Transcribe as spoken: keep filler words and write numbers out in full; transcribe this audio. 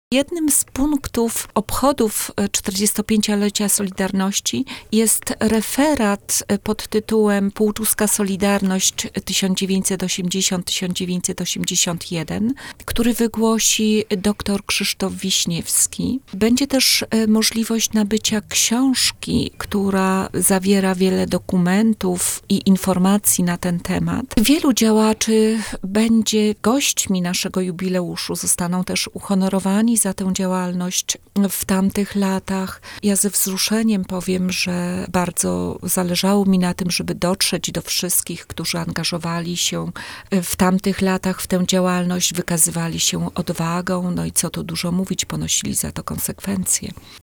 Jednym z punktów obchodów czterdziestopięciolecia Solidarności jest referat pod tytułem Półtuska Solidarność tysiąc dziewięćset osiemdziesiąt do tysiąc dziewięćset osiemdziesiąt jeden, który wygłosi dr Krzysztof Wiśniewski. Będzie też możliwość nabycia książki, która zawiera wiele dokumentów i informacji na ten temat. Wielu działaczy będzie gośćmi naszego jubileuszu, zostaną też uhonorowani za tę działalność w tamtych latach. Ja ze wzruszeniem powiem, że bardzo zależało mi na tym, żeby dotrzeć do wszystkich, którzy angażowali się w tamtych latach w tę działalność, wykazywali się odwagą, no i co tu dużo mówić, ponosili za to konsekwencje.